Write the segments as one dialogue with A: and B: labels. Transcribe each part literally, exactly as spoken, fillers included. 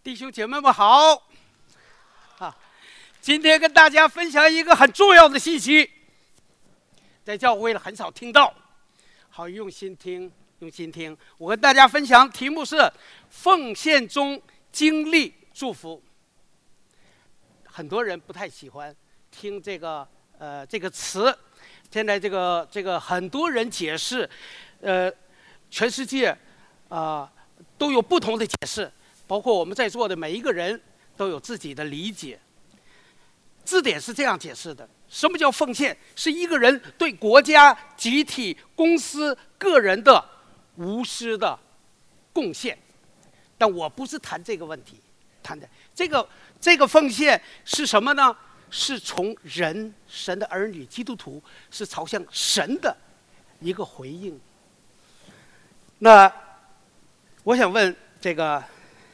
A: 弟兄姐妹们好！啊，今天跟大家分享一个很重要的信息，在教会很少听到，好，用心听，用心听。我跟大家分享题目是奉献中经历祝福。很多人不太喜欢听这个呃这个词，现在这个这个很多人解释，呃，全世界啊、呃、都有不同的解释。包括我们在座的每一个人都有自己的理解。字典是这样解释的：什么叫奉献？是一个人对国家、集体、公司、个人的无私的贡献。但我不是谈这个问题，谈的这个这个奉献是什么呢？是从人、神的儿女、基督徒，是朝向神的一个回应。那我想问这个。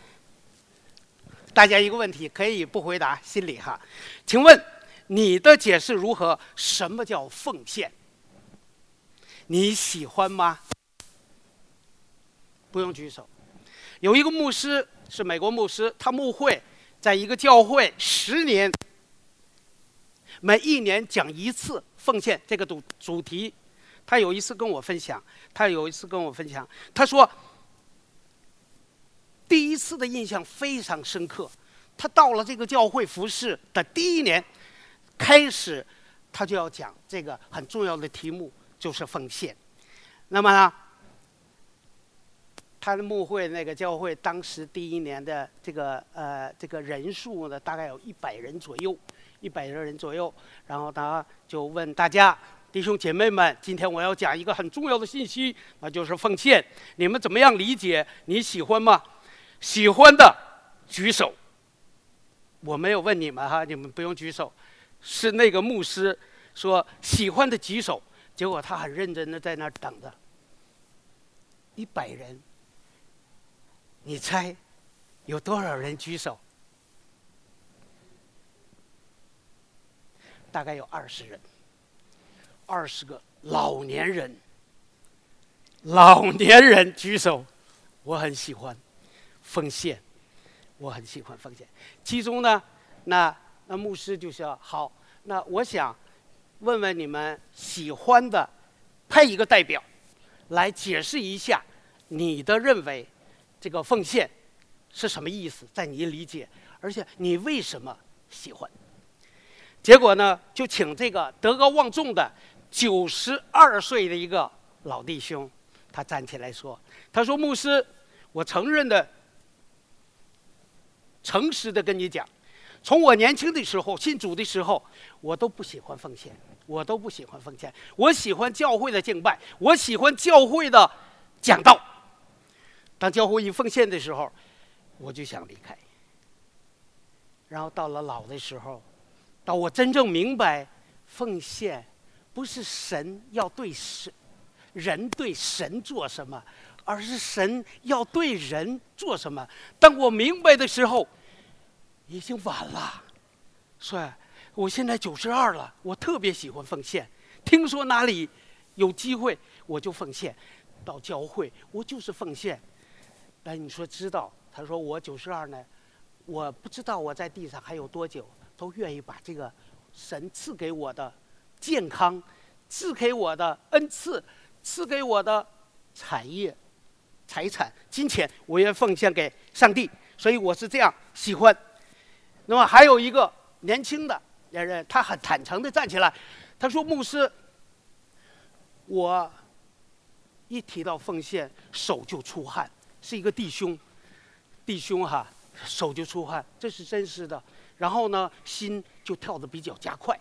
A: 大家一个问题，可以不回答，心里哈。请问你的解释如何？什么叫奉献？你喜欢吗？不用举手。有一个牧师是美国牧师，他牧会在一个教会十年，每一年讲一次奉献这个主主题。他有一次跟我分享，他有一次跟我分享，他说。第一次的印象非常深刻，他到了这个教会服侍的第一年开始，他就要讲这个很重要的题目，就是奉献。那么呢，他的牧会那个教会当时第一年的这个呃这个人数呢，大概有一百人左右，一百人左右。然后他就问大家，弟兄姐妹们，今天我要讲一个很重要的信息，那就是奉献。你们怎么样理解？你喜欢吗？喜欢的举手。我没有问你们哈，你们不用举手。是那个牧师说喜欢的举手，结果他很认真的在那儿等着。一百人，你猜有多少人举手？大概有二十人，二十个老年人。老年人举手，我很喜欢。奉献，我很喜欢奉献。其中呢，那那牧师就说：“好，那我想问问你们喜欢的，派一个代表来解释一下你的认为这个奉献是什么意思，在你理解，而且你为什么喜欢？”结果呢，就请这个德高望重的九十二岁的一个老弟兄，他站起来说：“他说牧师，我承认的。”诚实的跟你讲，从我年轻的时候信主的时候，我都不喜欢奉献，我都不喜欢奉献。我喜欢教会的敬拜，我喜欢教会的讲道。当教会一奉献的时候，我就想离开。然后到了老的时候，到我真正明白，奉献不是神要对神，人对神做什么，而是神要对人做什么。当我明白的时候，已经晚了。所以我现在九十二了，我特别喜欢奉献。听说哪里有机会，我就奉献。到教会，我就是奉献。那你说知道？他说我九十二呢，我不知道我在地上还有多久，都愿意把这个神赐给我的健康，赐给我的恩赐，赐给我的产业。财产、金钱，我也奉献给上帝，所以我是这样喜欢。那么还有一个年轻的人，他很坦诚地站起来，他说：“牧师，我一提到奉献，手就出汗，是一个弟兄，弟兄哈，手就出汗，这是真实的。然后呢，心就跳得比较加快。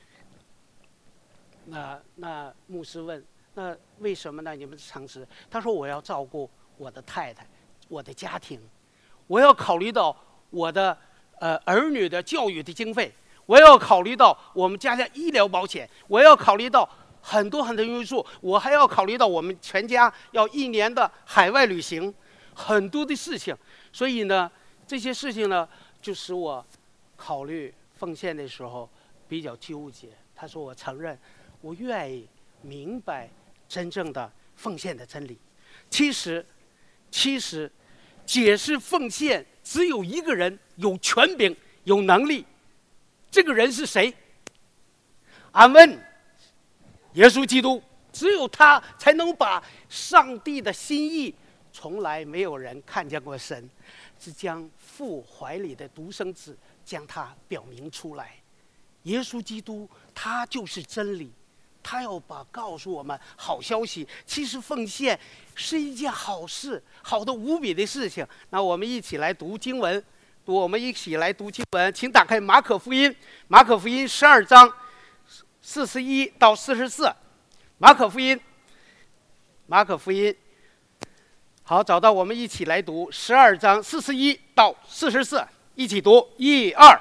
A: 那那牧师问。”那为什么呢？你们诚实。他说：“我要照顾我的太太，我的家庭，我要考虑到我的呃儿女的教育的经费，我要考虑到我们家的医疗保险，我要考虑到很多很多因素，我还要考虑到我们全家要一年的海外旅行，很多的事情。所以呢，这些事情呢，就使我考虑奉献的时候比较纠结。”他说：“我承认，我愿意明白。”真正的奉献的真理，其实，其实， 解释奉献只有一个人有权柄、有能力，这个人是谁？阿们，耶稣基督，只有他才能把上帝的心意，从来没有人看见过神，是将父怀里的独生子将他表明出来。耶稣基督他就是真理，他要把告诉我们好消息。其实奉献是一件好事，好的无比的事情。那我们一起来读经文，读我们一起来读经文，请打开马可福音，马可福音十二章四十一到四十四，马可福音，马可福音。好，找到，我们一起来读十二章四十一到四十四，一起读，一二。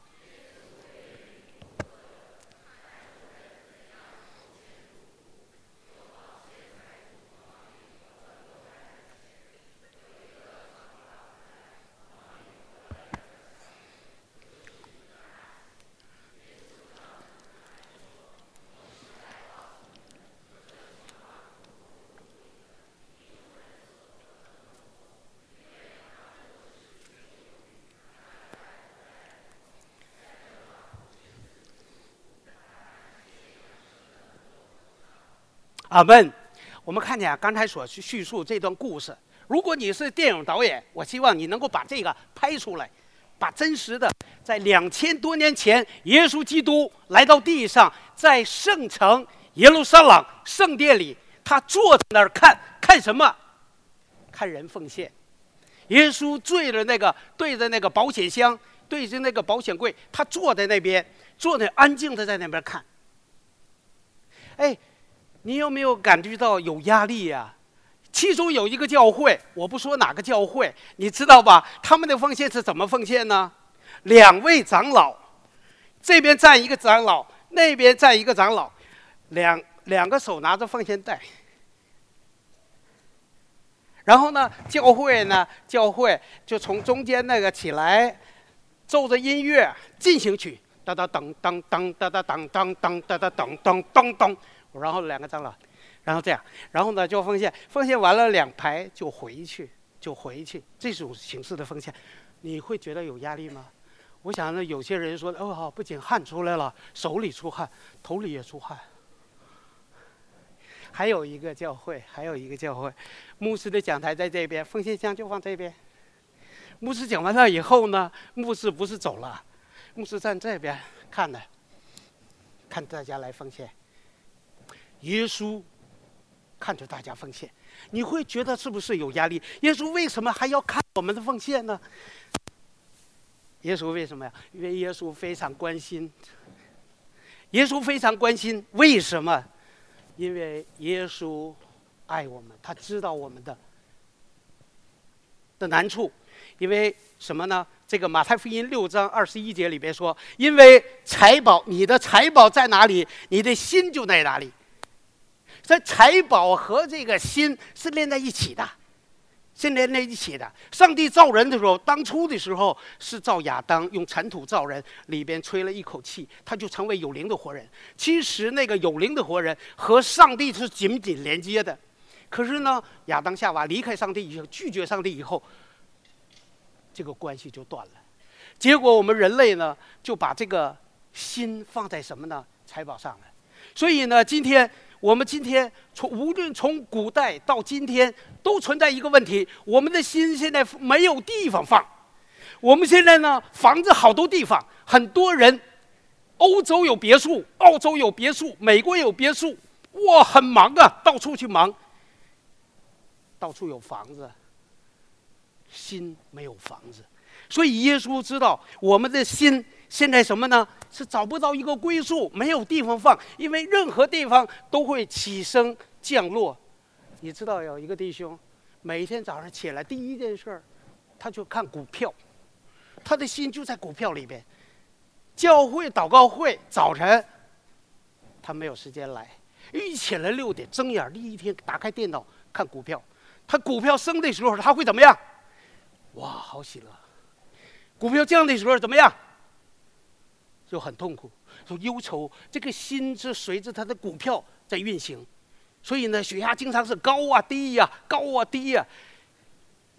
A: 阿们。我们看见啊，刚才所叙述这段故事，如果你是电影导演，我希望你能够把这个拍出来，把真实的在两千多年前耶稣基督来到地上，在圣城耶路撒冷圣殿里，他坐在那儿看看什么？看人奉献。耶稣对着那个对着那个保险箱，对着那个保险柜，他坐在那边，坐那安静的在那边看。哎，你有没有感觉到有压力呀、啊？其中有一个教会，我不说哪个教会，你知道吧？他们的奉献是怎么奉献呢？两位长老，这边站一个长老，那边站一个长老，两两个手拿着奉献袋。然后呢，教会呢，教会就从中间那个起来，奏着音乐进行曲，哒哒噔噔噔哒哒噔噔噔哒哒噔噔噔噔。然后两个长老，然后这样，然后呢就奉献，奉献完了两排就回去，就回去，这种形式的奉献，你会觉得有压力吗？我想呢，有些人说，哦，不仅汗出来了，手里出汗，头里也出汗。还有一个教会，还有一个教会，牧师的讲台在这边，奉献箱就放这边。牧师讲完了以后呢，牧师不是走了，牧师站这边看的，看大家来奉献。耶稣看着大家奉献，你会觉得是不是有压力？耶稣为什么还要看我们的奉献呢？耶稣为什么呀？因为耶稣非常关心。耶稣非常关心，为什么？因为耶稣爱我们，他知道我们的的难处。因为什么呢？这个马太福音六章二十一节里边说：“因为财宝，你的财宝在哪里，你的心就在哪里。”这财宝和这个心是连在一起的，是连在一起的。上帝造人的时候，当初的时候是造亚当，用尘土造人，里边吹了一口气，他就成为有灵的活人。其实那个有灵的活人和上帝是紧紧连接的。可是呢，亚当夏娃离开上帝以后，拒绝上帝以后，这个关系就断了。结果我们人类呢，就把这个心放在什么呢？财宝上了。所以呢，今天我们今天从无论从古代到今天，都存在一个问题：我们的心现在没有地方放。我们现在呢，房子好多地方，很多人，欧洲有别墅，澳洲有别墅，美国有别墅，哇，很忙啊，到处去忙，到处有房子，心没有房子。所以耶稣知道我们的心现在什么呢？是找不到一个归宿，没有地方放，因为任何地方都会起升降落。你知道有一个弟兄，每天早上起来第一件事，他就看股票，他的心就在股票里边。教会祷告会早晨，他没有时间来，一起来六点睁眼第一天打开电脑看股票，他股票升的时候他会怎么样？哇，好喜乐！股票降的时候怎么样？就很痛苦，就忧愁。这个心是随着他的股票在运行，所以呢，血压经常是高啊低呀、啊，高啊低呀、啊。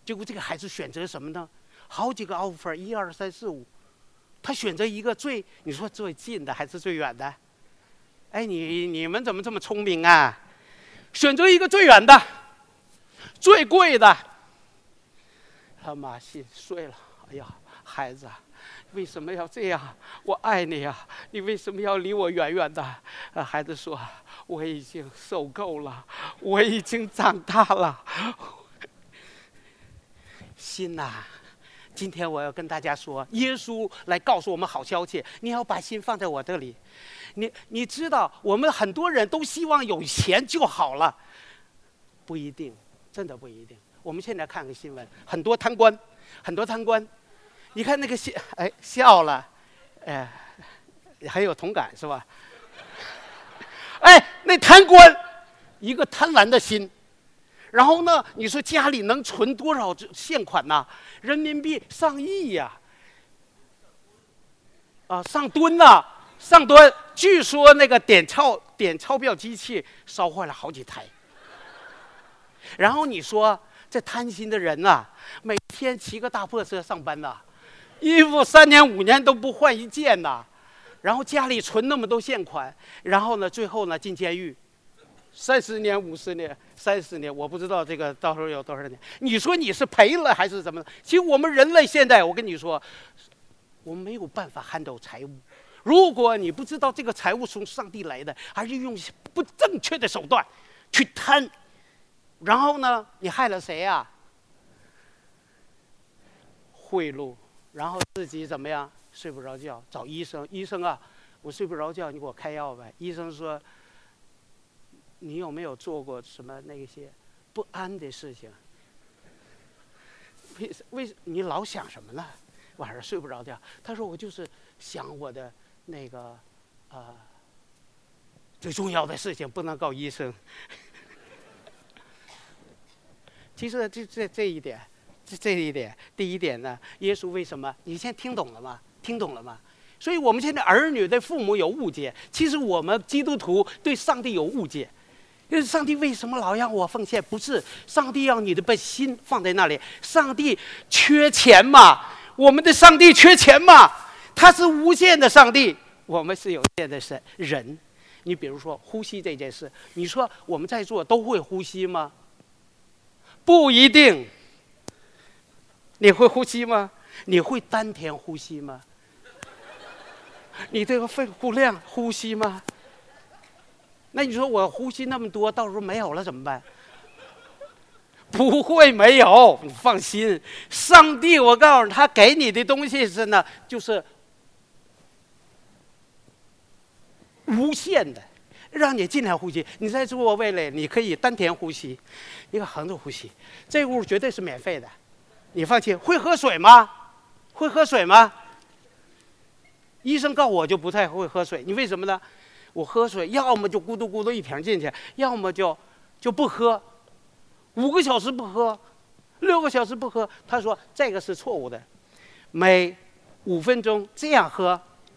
A: 结果这个孩子选择什么呢？好几个 offer， 一二三四五，他选择一个最，你说最近的还是最远的？哎，你你们怎么这么聪明啊？选择一个最远的、最贵的。他妈心碎了，哎呀，孩子，为什么要这样？我爱你呀，你为什么要离我远远的？啊，孩子说，我已经受够了，我已经长大了。心呐、啊，今天我要跟大家说，耶稣来告诉我们好消息，你要把心放在我这里。你你知道，我们很多人都希望有钱就好了，不一定，真的不一定。我们现在看个新闻，很多贪官，很多贪官，你看那个笑，哎笑了，哎，很有同感是吧？哎，那贪官，一个贪婪的心，然后呢，你说家里能存多少现款呐、啊？人民币上亿呀、啊，啊上吨呐、啊，上吨。据说那个点钞点钞票机器烧坏了好几台。然后你说。这贪心的人呐、啊，每天骑个大破车上班呐、啊，衣服三年五年都不换一件呐、啊，然后家里存那么多现款，然后呢，最后呢进监狱，三十年、五十年、三十年，我不知道这个到时候有多少年。你说你是赔了还是怎么？其实我们人类现在，我跟你说，我们没有办法handle财务。如果你不知道这个财务从上帝来的，而是用不正确的手段去贪。然后呢，你害了谁呀、啊？贿赂，然后自己怎么样？睡不着觉，找医生。医生啊，我睡不着觉，你给我开药呗。医生说，你有没有做过什么那些不安的事情？为为你老想什么呢？晚上睡不着觉。他说我就是想我的那个啊、呃、最重要的事情，不能告医生。其实这这这一点，这这一点，第一点呢，耶稣为什么？你现在听懂了吗？听懂了吗？所以我们现在儿女对父母有误解，其实我们基督徒对上帝有误解。因为上帝为什么老让我奉献？不是上帝要你的把心放在那里，上帝缺钱嘛？我们的上帝缺钱嘛？他是无限的上帝，我们是有限的神人。你比如说呼吸这件事，你说我们在座都会呼吸吗？不一定。你会呼吸吗？你会丹田呼吸吗？你这个肺呼量呼吸吗？那你说我呼吸那么多，到时候没有了怎么办？不会没有，你放心。上帝，我告诉你，他给你的东西是呢，就是无限的。让你尽量呼吸，你在座位里，你可以丹田呼吸，一个横着呼吸，这屋绝对是免费的，你放心。会喝水吗？会喝水吗？医生告诉我就不太会喝水，你为什么呢？我喝水要么就咕嘟咕嘟一瓶进去，要么就就不喝，五个小时不喝，六个小时不喝。他说这个是错误的，每五分钟这样喝。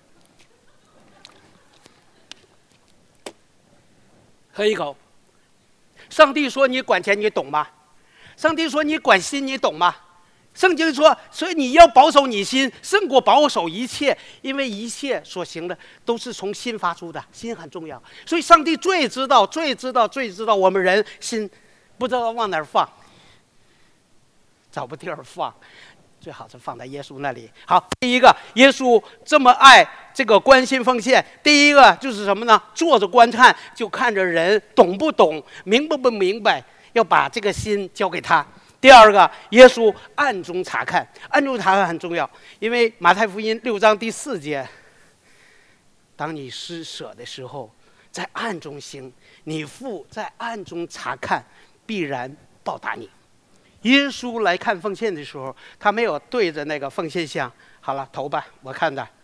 A: 喝一口。上帝说你管钱，你懂吗？上帝说你管心，你懂吗？圣经说，所以你要保守你心，胜过保守一切，因为一切所行的都是从心发出的，心很重要。所以上帝最知道、最知道、最知道我们人心不知道往哪儿放，找不地儿放，最好是放在耶稣那里。好，第一个，耶稣这么爱这个关心奉献，第一个就是什么呢？坐着观看，就看着人懂不懂，明不不明白，要把这个心交给他。第二个，耶稣暗中查看，暗中查看很重要，因为马太福音六章第四节，当你施舍的时候，在暗中行，你父在暗中查看，必然报答你。耶稣来看奉献的时候，他没有对着那个奉献箱，好了，投吧，我看的，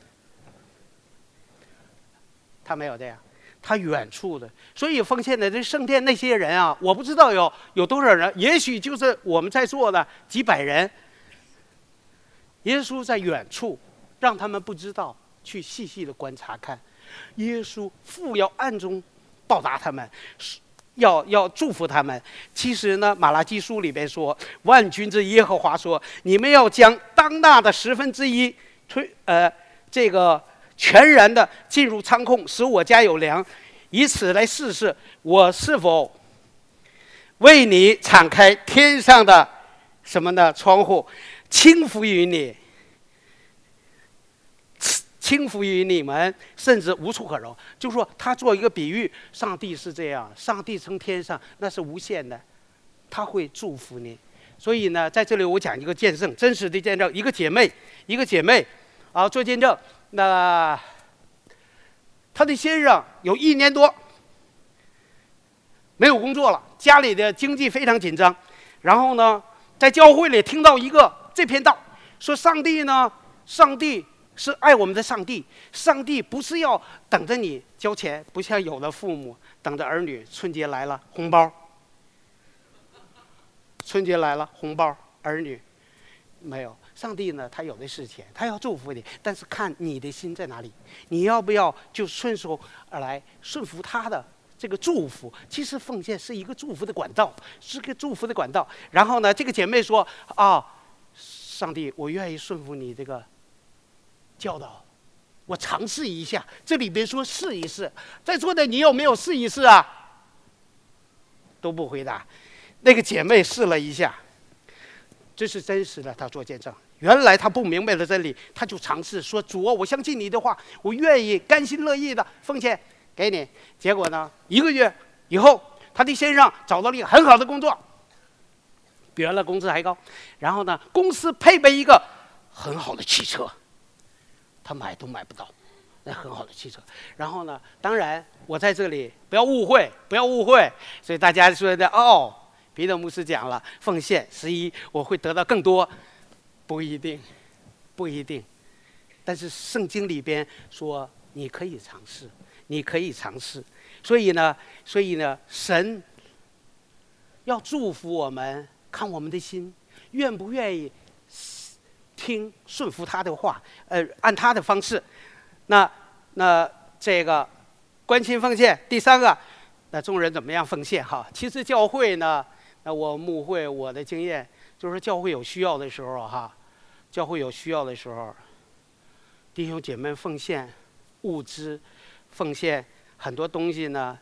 A: 他没有这样。他远处的，所以奉献的这圣殿那些人啊，我不知道有有多少人，也许就是我们在座的几百人。耶稣在远处，让他们不知道，去细细的观察看。耶稣父要暗中报答他们， 要要祝福他们。其实呢，马拉基书里边说，万军之耶和华说，你们要将当纳的十分之一推呃这个全然的进入仓库，使我家有粮，以此来试试我是否为你敞开天上的什么呢窗户，倾福于你，倾福于你们，甚至无处可容。就说他做一个比喻，上帝是这样，上帝从天上那是无限的，他会祝福你。所以呢，在这里我讲一个见证，真实的见证。一个姐妹，一个姐妹啊，做见证。那她的先生有一年多没有工作了，家里的经济非常紧张。然后呢，在教会里听到一个这篇道，说上帝呢，上帝是爱我们的上帝，上帝不是要等着你交钱，不像有的父母等着儿女春节来了红包，春节来了红包，儿女没有。上帝呢，他有的是钱，他要祝福你，但是看你的心在哪里，你要不要就顺手而来，顺服他的这个祝福。其实奉献是一个祝福的管道，是个祝福的管道。然后呢，这个姐妹说啊，上帝，我愿意顺服你这个教导，我尝试一下。这里边说试一试，在座的你有没有试一试啊？都不回答。那个姐妹试了一下，这是真实的，她做见证。原来她不明白的真理，她就尝试说：主啊，我相信你的话，我愿意甘心乐意的奉献给你。结果呢，一个月以后，她的先生找到了一个很好的工作，比原来工资还高。然后呢，公司配备一个很好的汽车，她买都买不到那很好的汽车。然后呢，当然我在这里不要误会，不要误会。所以大家说的哦，彼得牧师讲了，奉献十一我会得到更多，不一定，不一定。但是圣经里边说你可以尝试，你可以尝试。所以呢，所以呢，神要祝福我们，看我们的心愿不愿意听顺服他的话，呃，按他的方式。那那这个关心奉献，第三个，那众人怎么样奉献？哈，其实教会呢，那我牧会我的经验就是教会有需要的时候哈，教会有需要的时候，弟兄姐妹奉献物资，奉献很多东西呢。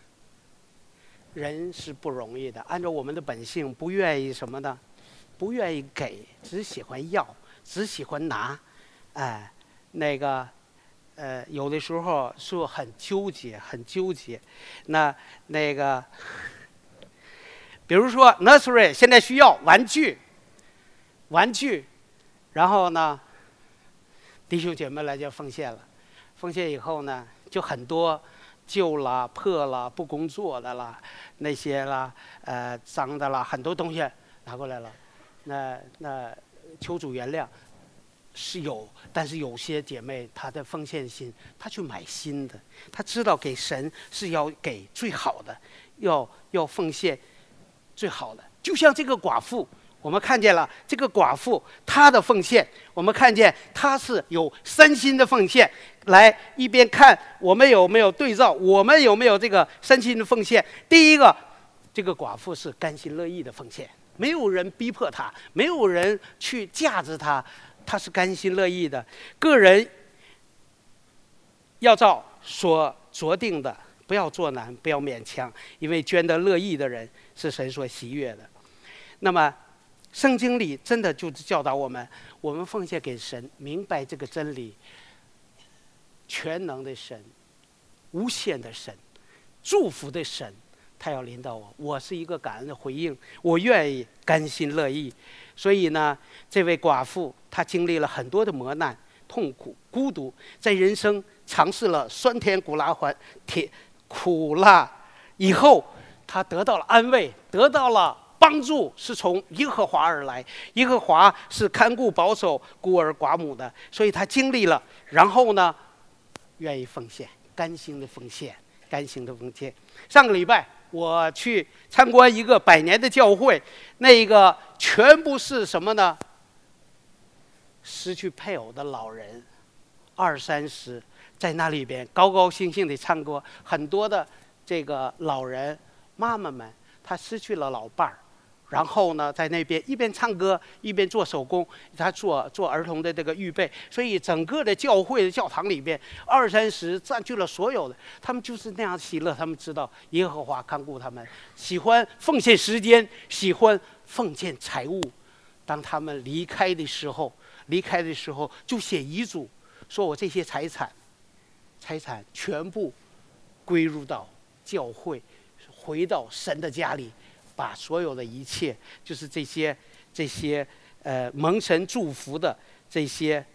A: 人是不容易的，按照我们的本性，不愿意什么呢？不愿意给，只喜欢要，只喜欢拿，哎，那个，呃，有的时候是很纠结，很纠结。那那个，比如说 nursery 现在需要玩具，玩具，然后呢，弟兄姐妹来就奉献了，奉献以后呢，就很多。旧了、破了、不工作的啦，那些啦，呃，脏的啦，很多东西拿过来了。那那求主原谅，是有，但是有些姐妹她的奉献心，她去买新的，她知道给神是要给最好的，要要奉献最好的。就像这个寡妇，我们看见了这个寡妇她的奉献，我们看见她是有身心的奉献。来一边看我们有没有对照，我们有没有这个身心的奉献。第一个，这个寡妇是甘心乐意的奉献，没有人逼迫她，没有人去架着她，她是甘心乐意的。个人要照所酌定的，不要作难，不要勉强，因为捐得乐意的人是神所喜悦的。那么圣经里真的就是教导我们，我们奉献给神，明白这个真理。全能的神，无限的神，祝福的神，他要临到我，我是一个感恩的回应，我愿意甘心乐意。所以呢，这位寡妇她经历了很多的磨难、痛苦、孤独，在人生尝试了酸甜苦辣环甜苦辣以后，她得到了安慰，得到了帮助，是从耶和华而来。耶和华是看顾保守孤儿寡母的，所以她经历了，然后呢？愿意奉献，甘心的奉献，甘心的奉献。上个礼拜我去参观一个百年的教会，那个全部是什么呢？失去配偶的老人，二三十，在那里边高高兴兴地唱歌，很多的这个老人妈妈们她失去了老伴儿，然后呢，在那边一边唱歌一边做手工，她做做儿童的这个预备，所以整个的教会的教堂里边二三十占据了所有的，他们就是那样喜乐。他们知道耶和华看顾他们，喜欢奉献时间，喜欢奉献财物。当他们离开的时候，离开的时候就写遗嘱，说我这些财产，财产全部归入到教会，回到神的家里。把所有的一切，就是这些这些呃蒙神祝福的这些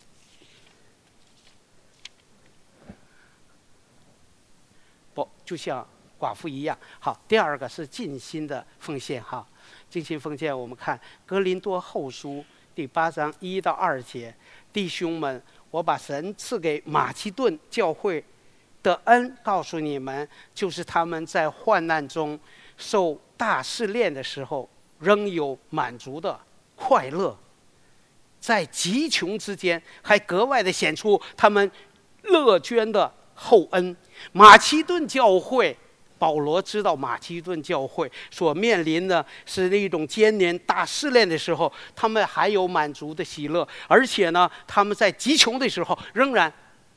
A: 不就像寡妇一样。好，第二个是尽心的奉献哈，尽心奉献。我们看哥林多后书第八章一到二节，弟兄们，我把神赐给马其顿教会的恩告诉你们，就是他们在患难中受大试炼的时候，仍有满足的快乐，在极穷之间，还格外的显出他们乐捐的厚恩。马其顿教会，保罗知道马其顿教会所面临的是那种艰难大试炼的时候，他们还有满足的喜乐，而且呢，他们在极穷的时候仍然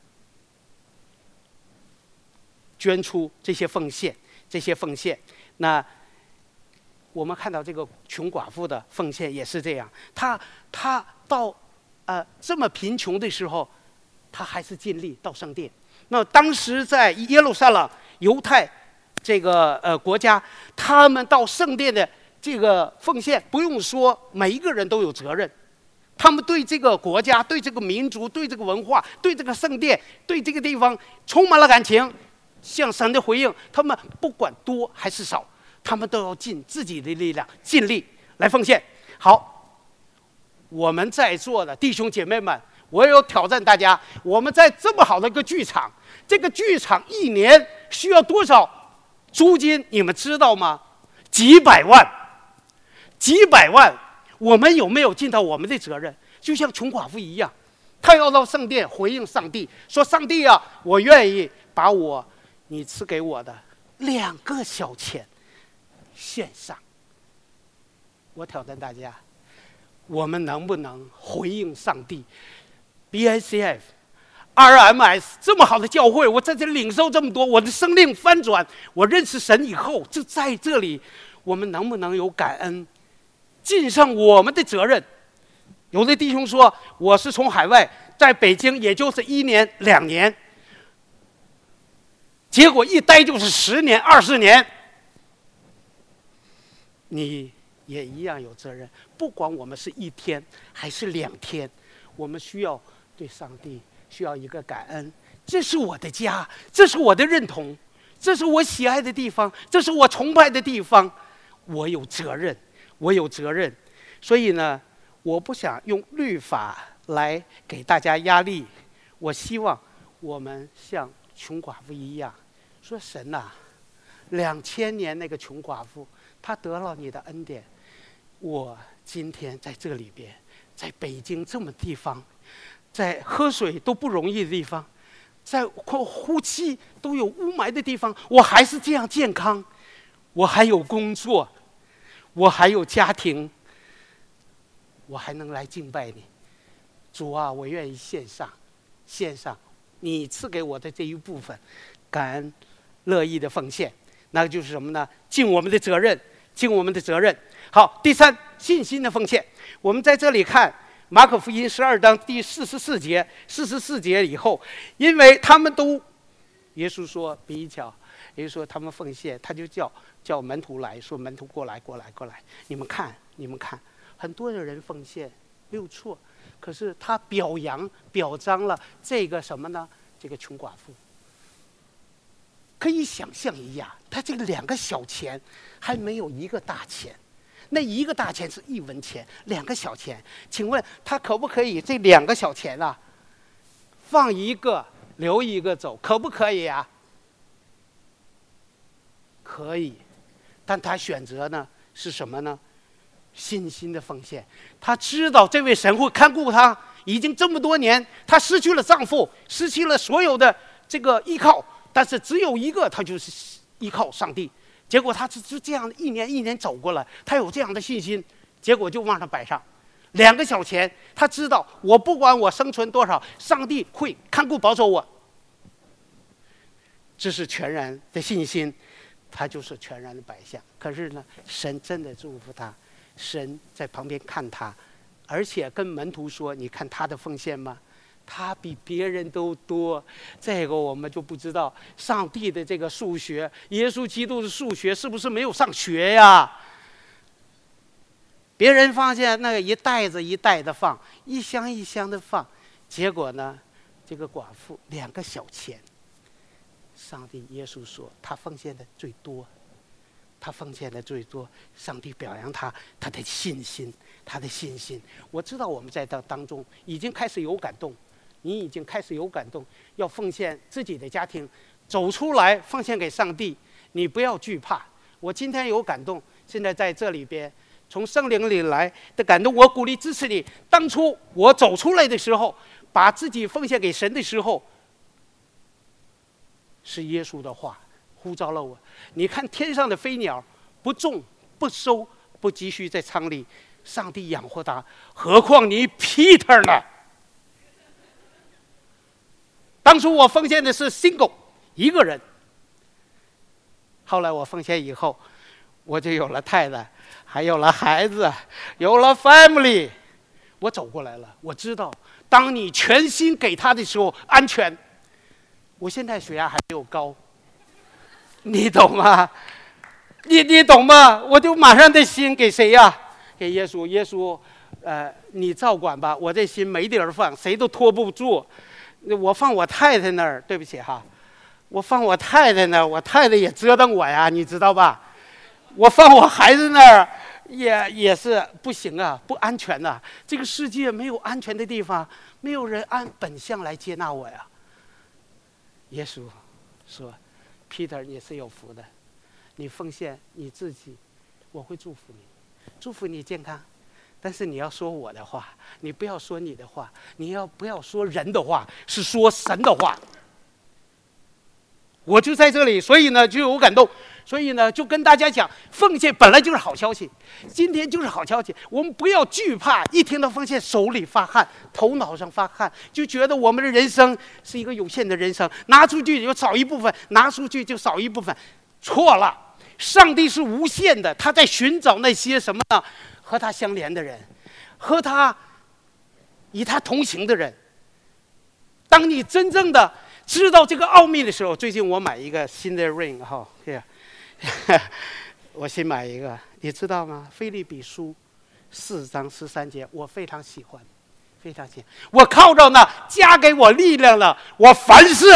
A: 捐出这些奉献，这些奉献。那我们看到这个穷寡妇的奉献也是这样，她她到呃这么贫穷的时候，她还是尽力到圣殿。那当时在耶路撒冷犹太这个呃国家，他们到圣殿的这个奉献，不用说，每一个人都有责任。他们对这个国家、对这个民族、对这个文化、对这个圣殿、对这个地方充满了感情，向神的回应，他们不管多还是少，他们都要尽自己的力量，尽力来奉献。好，我们在座的弟兄姐妹们，我有挑战大家，我们在这么好的一个剧场，这个剧场一年需要多少租金？你们知道吗？几百万，几百万。我们有没有尽到我们的责任？就像穷寡妇一样，她要到圣殿回应上帝，说：“上帝啊，我愿意把我你赐给我的两个小钱献上。”我挑战大家，我们能不能回应上帝 ？B I C F、R M S 这么好的教会，我在这里领受这么多，我的生命翻转，我认识神以后，就在这里，我们能不能有感恩，尽上我们的责任？有的弟兄说，我是从海外在北京，也就是一年两年，结果一待就是十年、二十年。你也一样有责任，不管我们是一天还是两天，我们需要对上帝需要一个感恩。这是我的家，这是我的认同，这是我喜爱的地方，这是我崇拜的地方，我有责任，我有责任。所以呢，我不想用律法来给大家压力，我希望我们像穷寡妇一样，说神啊，两千年那个穷寡妇，她得了你的恩典，我今天在这里边，在北京这么地方，在喝水都不容易的地方，在呼吸都有雾霾的地方，我还是这样健康，我还有工作，我还有家庭，我还能来敬拜你。主啊，我愿意献上，献上你赐给我的这一部分，感恩乐意的奉献。那个就是什么呢？尽我们的责任，尽我们的责任。好，第三，信心的奉献。我们在这里看马可福音十二章第四十四节，四十四节以后，因为他们都，耶稣说比较，耶稣说他们奉献，他就叫叫门徒来说，门徒过来，过来，过来，你们看，你们看，很多的人奉献没有错，可是他表扬表彰了这个什么呢？这个穷寡妇。可以想象一下，他这个两个小钱还没有一个大钱，那一个大钱是一文钱，两个小钱，请问他可不可以这两个小钱啊，放一个留一个走，可不可以啊？可以，但他选择呢是什么呢？信心的奉献。他知道这位神会看顾他，已经这么多年，他失去了丈夫，失去了所有的这个依靠。但是只有一个，他就是依靠上帝， 结果他就就这样一年一年走过来，他有这样的信心，结果就往上摆上两个小钱。他知道我不管我生存多少，上帝会看顾保守我。这是全然的信心，他就是全然的摆下。可是呢，神真的祝福他，神在旁边看他，而且跟门徒说：“你看他的奉献吗？他比别人都多。”这个我们就不知道，上帝的这个数学，耶稣基督的数学是不是没有上学呀？别人发现那个一袋子一袋的放，一箱一箱的放，结果呢，这个寡妇两个小钱。上帝耶稣说他奉献的最多，他奉献的最多。上帝表扬他他的信心，他的信心。我知道我们在这当中已经开始有感动，你已经开始有感动，要奉献自己的家庭，走出来奉献给上帝。你不要惧怕。我今天有感动，现在在这里边从圣灵里来的感动，我鼓励支持你。当初我走出来的时候，把自己奉献给神的时候，是耶稣的话呼召了我。你看天上的飞鸟，不种不收不积蓄在仓里，上帝养活它，何况你 Peter 呢？当初我奉献的是 single 一个人，后来我奉献以后，我就有了太太，还有了孩子，有了 family。 我走过来了，我知道当你全心给他的时候安全。我现在血压还没有高，你懂吗？你你懂吗？我就马上的心给谁呀、啊？给耶稣。耶稣，呃，你照管吧，我这心没地儿放，谁都拖不住。我放我太太那儿，对不起哈，我放我太太那儿，我太太也折腾我呀，你知道吧？我放我孩子那儿也也是不行啊，不安全呐、啊。这个世界没有安全的地方，没有人按本相来接纳我呀。耶稣说 ：“Peter， 你是有福的，你奉献你自己，我会祝福你，祝福你健康。但是你要说我的话，你不要说你的话，你要不要说人的话，是说神的话。”我就在这里，所以呢就有感动，所以呢就跟大家讲，奉献本来就是好消息，今天就是好消息，我们不要惧怕，一听到奉献手里发汗，头脑上发汗，就觉得我们的人生是一个有限的人生，拿出去就少一部分，拿出去就少一部分。错了，上帝是无限的，他在寻找那些什么呢？和他相连的人，和他与他同行的人。当你真正的知道这个奥秘的时候，最近我买一个新的 ring 哈，我新买一个，你知道吗？腓立比书四章十三节，我非常喜欢，非常喜欢。我靠着那加给我力量了，我凡事，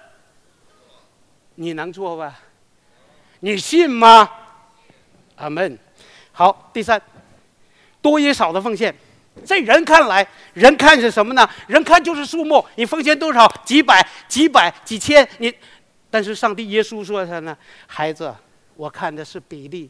A: 你能做吧？你信吗？阿门。好，第三，多与少的奉献。在人看来，人看是什么呢？人看就是数目，你奉献多少，几百、几百、几千，你。但是上帝耶稣说他呢，孩子，我看的是比例。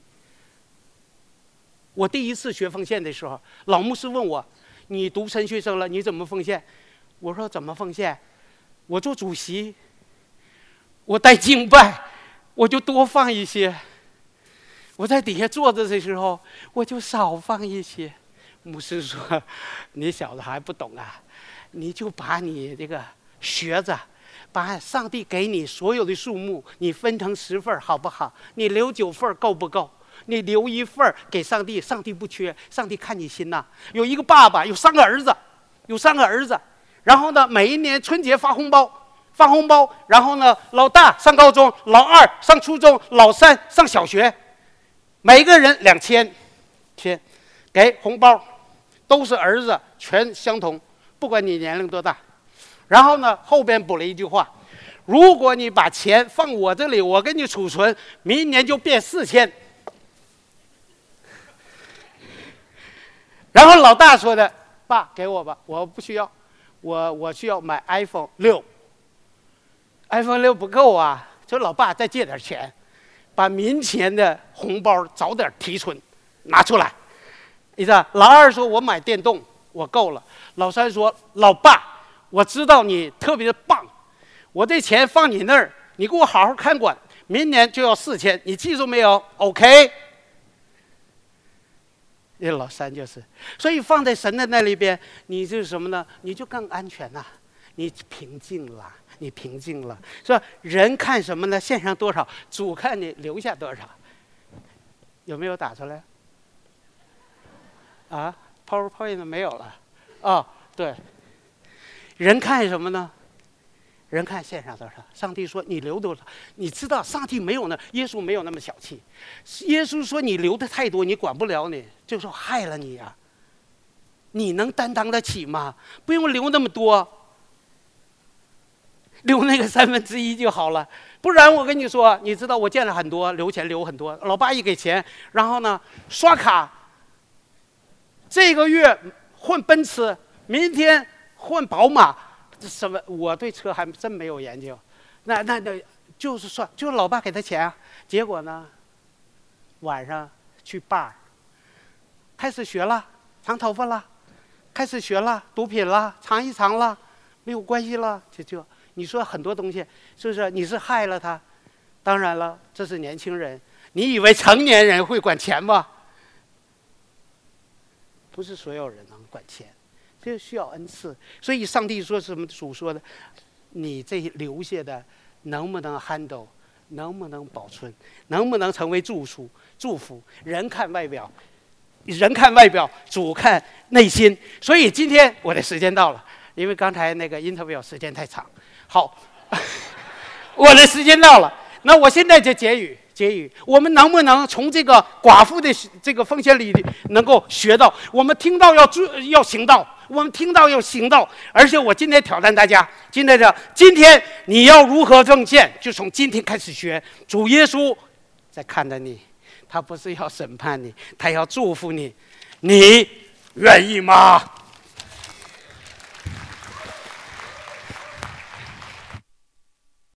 A: 我第一次学奉献的时候，老牧师问我，你读神学生了，你怎么奉献？我说怎么奉献？我做主席，我带敬拜，我就多放一些。我在底下坐着的时候，我就少放一些。牧师说：“你小子还不懂啊，你就把你这个学着，把上帝给你所有的数目，你分成十份好不好？你留九份够不够？你留一份给上帝，上帝不缺，上帝看你心呐。有一个爸爸有三个儿子，有三个儿子，然后呢，每一年春节发红包，发红包，然后呢，老大上高中，老二上初中，老三上小学，每个人两千，千给红包。”都是儿子，全相同，不管你年龄多大。然后呢，后边补了一句话：如果你把钱放我这里，我给你储存，明年就变四千。然后老大说的：“爸，给我吧，我不需要，我我需要买 iPhone 六。iPhone 六不够啊，说老爸再借点钱，把明年的红包早点提存，拿出来。”你知道，老二说：“我买电动，我够了。”老三说：“老爸，我知道你特别的棒，我这钱放你那儿，你给我好好看管。 明年就要四千，你记住没有 ？OK。那老三就是，所以放在神的那里边，你就是什么呢？你就更安全了，你平静了，你平静了。是吧？人看什么呢？献上多少，主看你留下多少。有没有打出来？啊 ，PowerPoint 没有了。哦，对。人看什么呢？人看献上多少。上帝说你留多少，你知道上帝没有呢，耶稣没有那么小气。耶稣说你留的太多，你管不了你，就说害了你呀、啊。你能担当得起吗？不用留那么多，留那个三分之一就好了。不然我跟你说，你知道我见了很多留钱留很多，老爸一给钱，然后呢刷卡，这个月换奔驰，明天换宝马。什么？我对车还真没有研究，那那那就是说，就是老爸给他钱啊。结果呢，晚上去 bar， 开始学了，长头发了，开始学了，毒品了，尝一尝了，没有关系了，就就你说很多东西，是不是？你是害了他？当然了，这是年轻人，你以为成年人会管钱吗？不是所有人能管钱。这需要恩赐，所以上帝说什么？主说的，你这留下的能不能 handle， 能不能保存，能不能成为祝福？祝福人看外表，人看外表，主看内心。所以今天我的时间到了，因为刚才那个 interview 时间太长。好，我的时间到了，那我现在就结语。结语，我们能不能从这个寡妇的这个奉献里能够学到？我们听到要要行道，我们听到要行道。而且我今天挑战大家，今天这今天你要如何奉献，就从今天开始学。主耶稣在看着你，他不是要审判你，他要祝福你，你愿意吗？